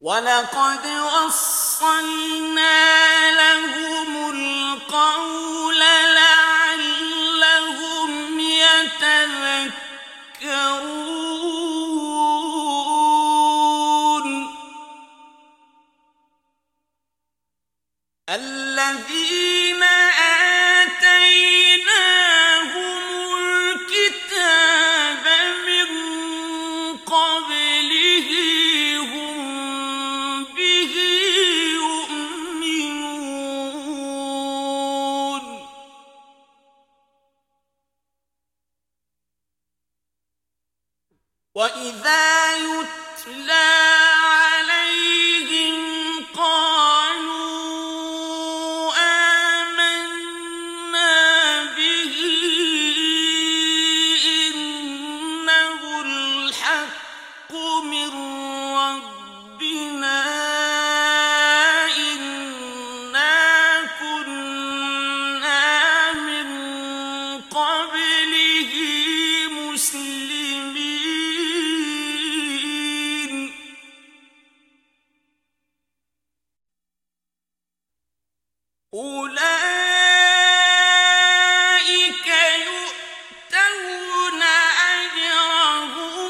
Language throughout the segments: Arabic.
وَلَقَدْ وَصَّلْنَا لَهُمُ الْقَوْلَ لَعَلَّهُمْ يَتَذَكَّرُونَ الَّذِينَ آتَيْنَاهُمُ الْكِتَابَ مِن قَبْلِهِ هُم بِهِ يُؤْمِنُونَ وَإِذَا يُتْلَى عَلَيْهِمْ قَالُوا آمَنَّا بِهِ إِنَّهُ الْحَقُّ مِن رَّبِّنَا إِنَّا كُنَّا مِن قَبْلِهِ مُسْلِمِينَ أُولَٰئِكَ يُؤْتَوْنَ أَجْرَهُم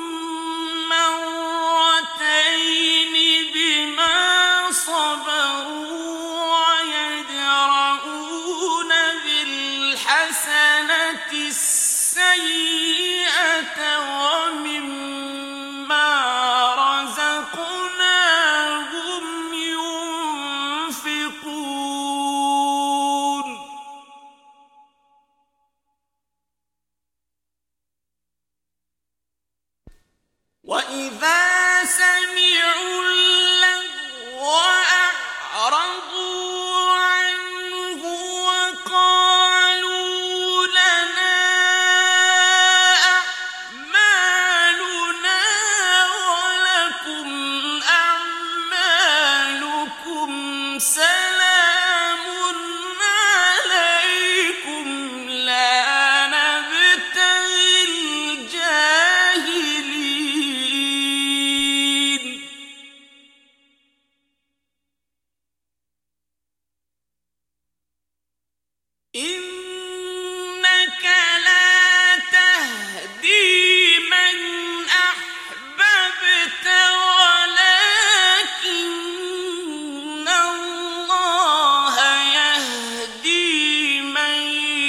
مَّرَّتَيْنِ بِمَا صَبَرُوا وَيَدْرَءُونَ بِالْحَسَنَةِ السَّيِّئَةَ وَمِمَّا رَزَقْنَاهُمْ يُنفِقُونَ وَإِذَا سَمِعُوا اللَّغْوَ أَعْرَضُوا عَنْهُ وَقَالُوا لَنَا أَعْمَالُنَا وَلَكُمْ أَعْمَالُكُمْ سَلَامٌ عَلَيْكُمْ لَا نَبْتَغِي الْجَاهِلِينَ إِنَّكَ لَا تَهْدِي مَنْ أَحْبَبْتَ وَلَكِنَّ اللَّهَ يَهْدِي مَن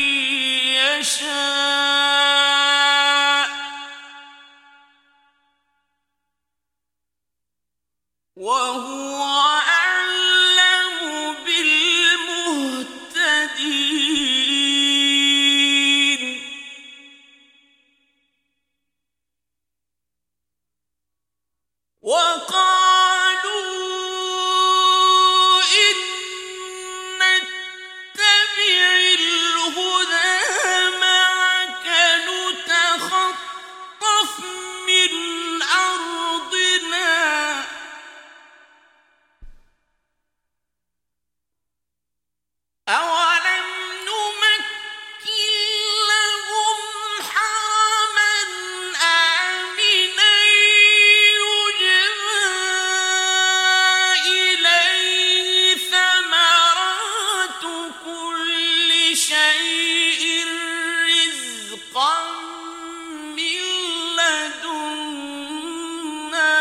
يَشَاءُ وَهُوَ أَعْلَمُ بِالْمُهْتَدِينَ وَقَالُوا إِن نَّتَّبِعِ الْهُدَىٰ مَعَكَ نُتَخَطَّفْ مِنْ أَرْضِنَا أَوَلَمْ نُمَكِّن لَّهُمْ حَرَمًا آمِنًا يُجْبَىٰ إِلَيْهِ ثَمَرَاتُ كُلِّ شَيْءٍ رِّزْقًا مِّن لَّدُنَّا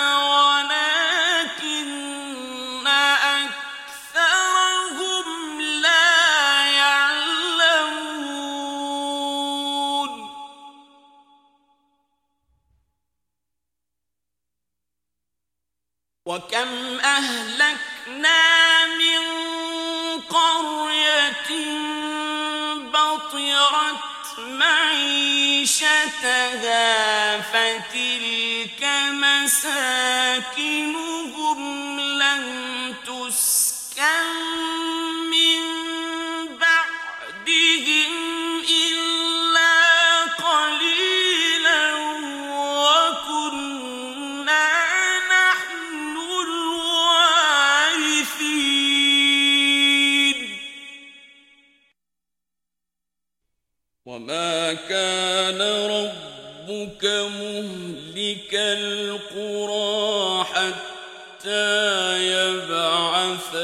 وَلَٰكِنَّ أَكْثَرَهُمْ لَا يَعْلَمُونَ وَكَمْ أَهْلَكْنَا مِن قَرْيَةٍ بَطِرَتْ مَعِيشَتَهَا فَتِلْكَ مَسَاكِنُهُمْ لَمْ تُسْكَن مِّن بَعْدِهِمْ إِلَّا قَلِيلًا وَكُنَّا نَحْنُ الْوَارِثِينَ وَمَا كَانَ رَبُّكَ مُهْلِكَ الْقُرَىٰ حَتَّىٰ يبعث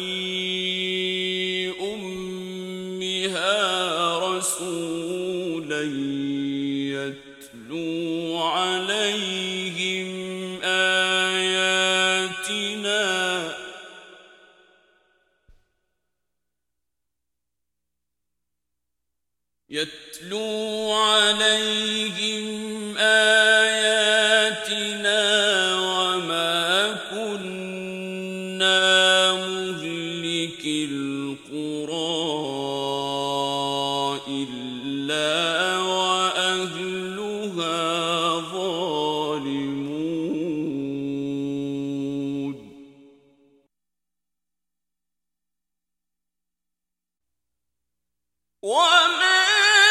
في أمها رسولا يتلو عليهم آياتنا وما كنا مهلكي القرى إلا وأهلها ظالمون وما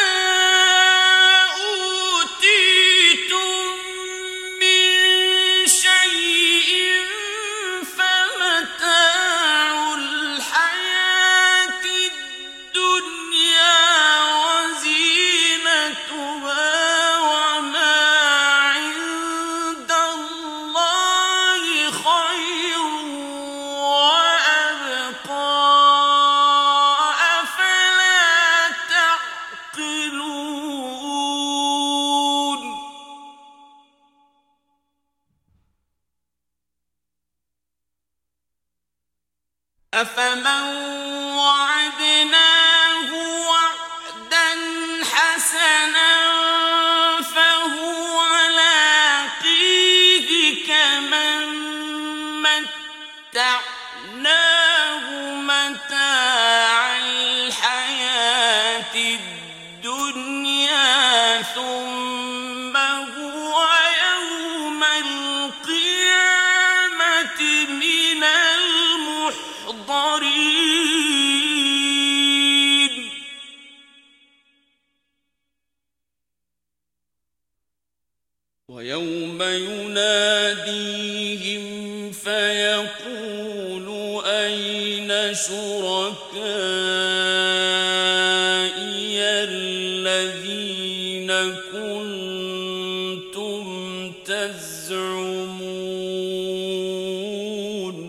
أفمن وعدناه وعدا حسنا فهو لاقيه كمن متعناه متاع الحياة الدنيا ثم هو يوم القيامة من المحضرين ويوم يناديهم فيقول أين شركائي الذين كنتم تزعمون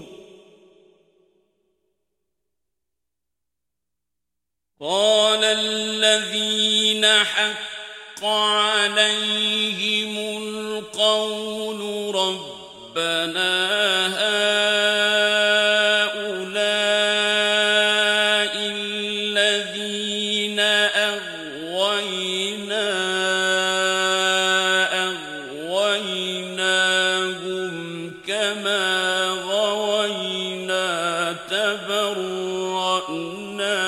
قال الذين حق عليهم القول ربنا هؤلاء الذين أغويناهم كما غوينا تبرأنا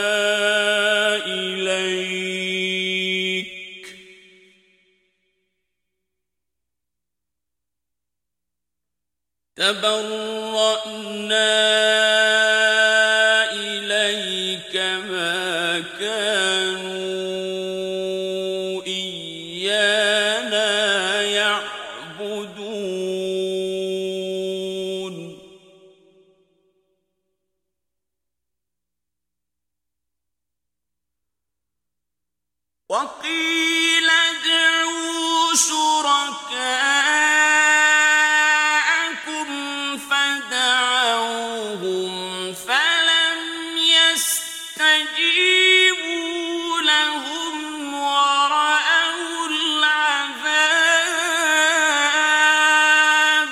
إليك ما كانوا إيانا يعبدون وقيل ادعوا شركاءكم فدعوهم فلم يستجيبوا لهم ورأوا العذاب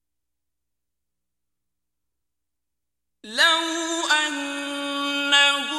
لو أنهم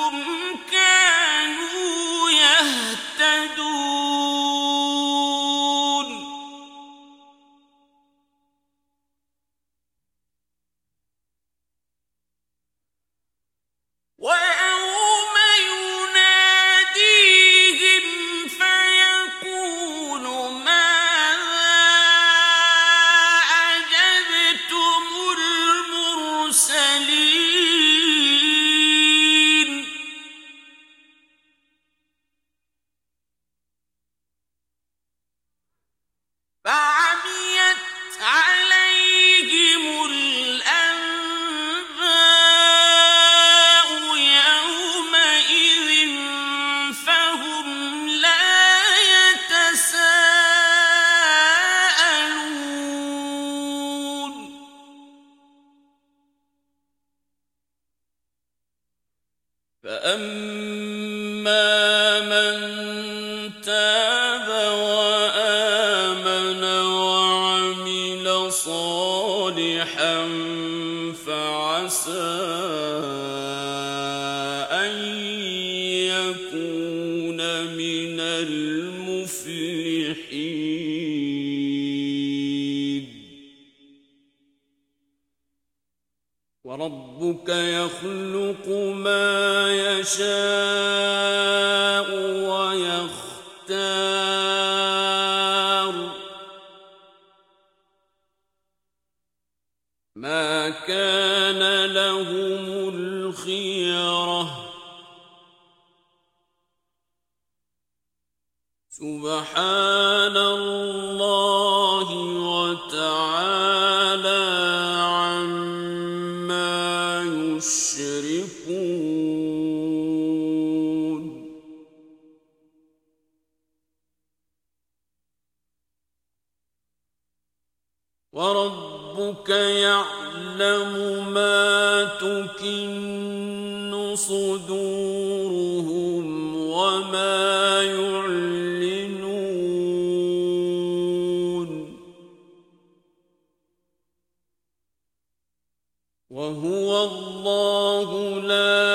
صالحا فعسى أن يكون من المفلحين وربك يخلق ما يشاء ويختار ما كان لهم الخيرة سبحان الله وتعالى عما يشركون وربك يعلم ما تكن صدورهم وما يعلنون وهو الله لا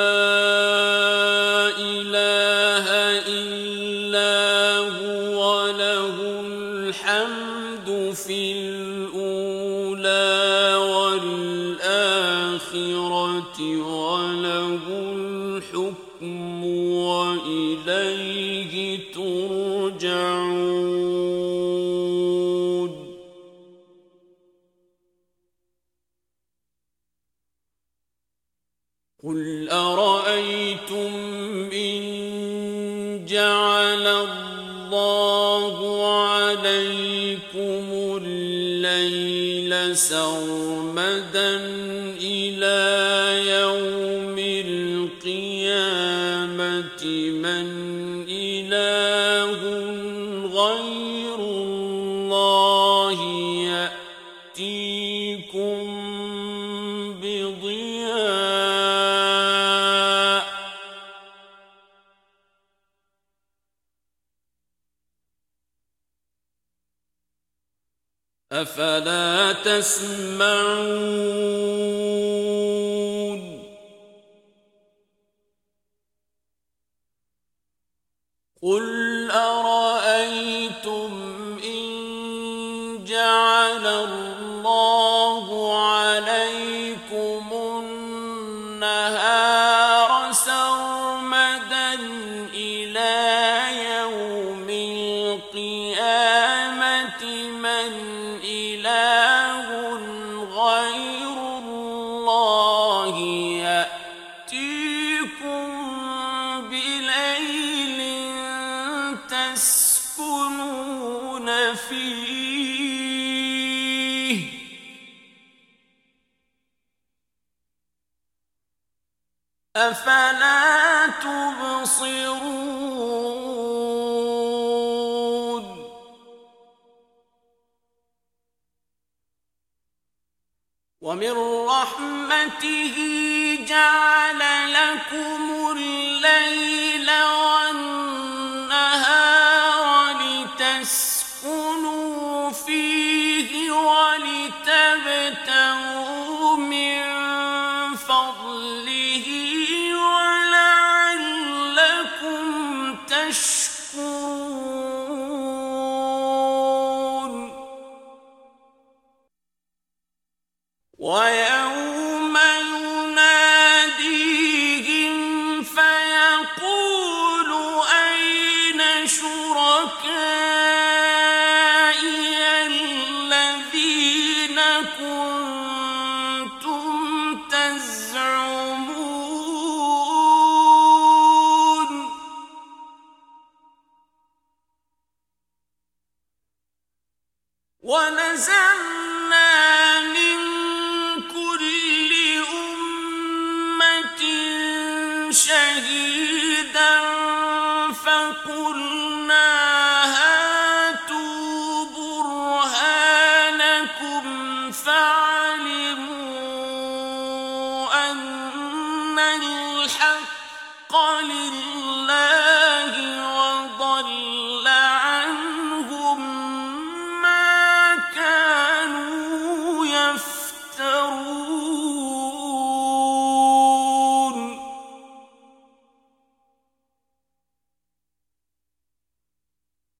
إله إلا هو له الحمد في الأولى والآخرة وله الحكم وإليه ترجعون قل أرأيتم إن جعل الله عليكم الليل سرمدا إلى يوم القيامة من إله غير الله يأتيكم بضياء أفلا تسمعون قل أرأيتم إن جعل الله عليكم النهار سرمدا إلى يوم القيامة من إله غير الله يأتيكم بليل تسكنون فيه أفلا تبصرون ومن رحمته جعل لكم الليل والنهار لتسكنوا فيه ولتبتغوا من فضله ولعلكم تشكرون ويوم يناديهم فيقول أين شركائي الذين كنتم تزعمون ونزعنا من كل أمة شهيدا فقلنا هاتوا برهانكم فعلموا أن الحق لله